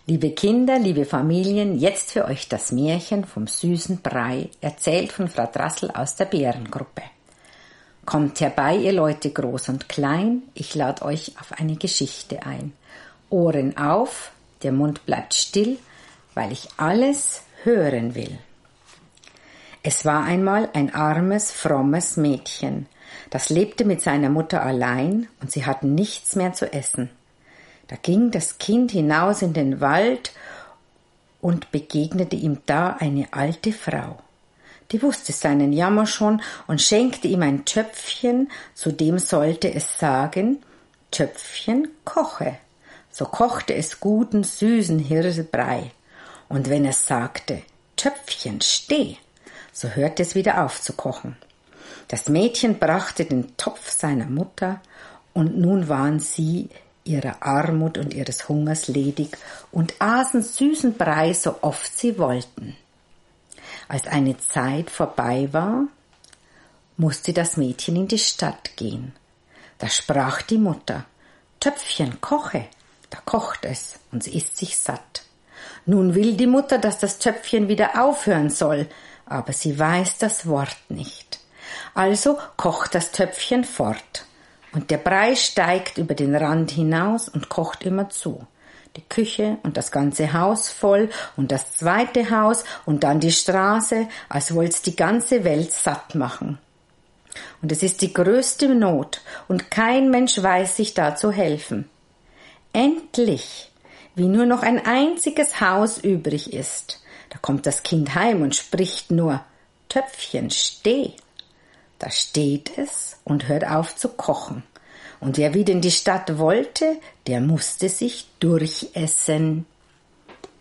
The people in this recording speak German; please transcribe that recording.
Liebe Kinder, liebe Familien, jetzt für euch das Märchen vom süßen Brei, erzählt von Frau Drassel aus der Bärengruppe. Kommt herbei, ihr Leute groß und klein, ich lad euch auf eine Geschichte ein. Ohren auf, der Mund bleibt still, weil ich alles hören will. Es war einmal ein armes, frommes Mädchen, das lebte mit seiner Mutter allein und sie hatten nichts mehr zu essen. Da ging das Kind hinaus in den Wald und begegnete ihm da eine alte Frau. Die wusste seinen Jammer schon und schenkte ihm ein Töpfchen, zu dem sollte es sagen, Töpfchen, koche. So kochte es guten, süßen Hirsebrei. Und wenn es sagte, Töpfchen, steh, so hörte es wieder auf zu kochen. Das Mädchen brachte den Topf seiner Mutter und nun waren sie ihrer Armut und ihres Hungers ledig und aßen süßen Brei, so oft sie wollten. Als eine Zeit vorbei war, musste das Mädchen in die Stadt gehen. Da sprach die Mutter, Töpfchen, koche. Da kocht es und sie isst sich satt. Nun will die Mutter, dass das Töpfchen wieder aufhören soll, aber sie weiß das Wort nicht. Also kocht das Töpfchen fort. Und der Brei steigt über den Rand hinaus und kocht immer zu. Die Küche und das ganze Haus voll und das zweite Haus und dann die Straße, als wollt's die ganze Welt satt machen. Und es ist die größte Not und kein Mensch weiß sich da zu helfen. Endlich, wie nur noch ein einziges Haus übrig ist, da kommt das Kind heim und spricht nur, Töpfchen, steh. Da steht es und hört auf zu kochen. Und wer wieder in die Stadt wollte, der musste sich durchessen.